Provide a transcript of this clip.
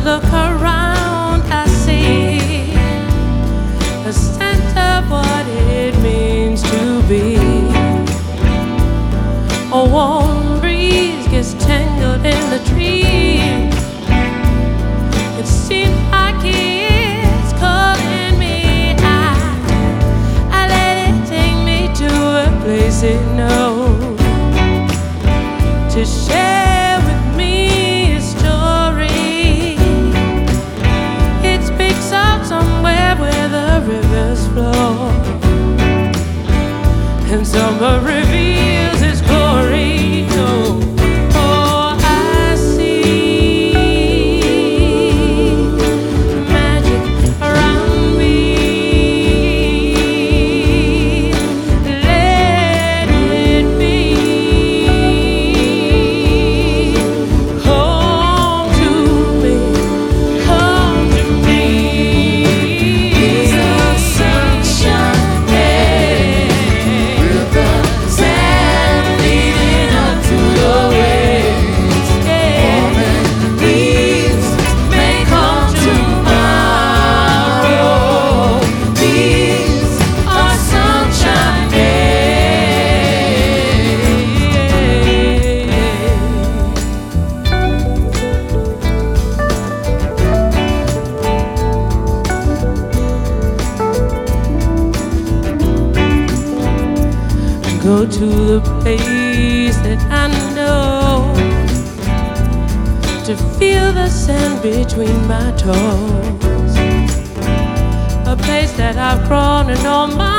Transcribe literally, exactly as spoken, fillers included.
look around, I see a sense of what it means to be. A warm breeze gets tangled in the trees. It seems like it's calling me. I, I let it take me to a place it knows, to share with me a story. It speaks of somewhere where the rivers flow, and summer reveals its glory. Oh, oh, I see magic around me. Let it be home to me, home to me. It's the sunshine day with the sand leading up to the waves. Falling leaves may come tomorrow. These are sunshine Go to the place that I know, to feel the sand between my toes. A place that I've grown and all my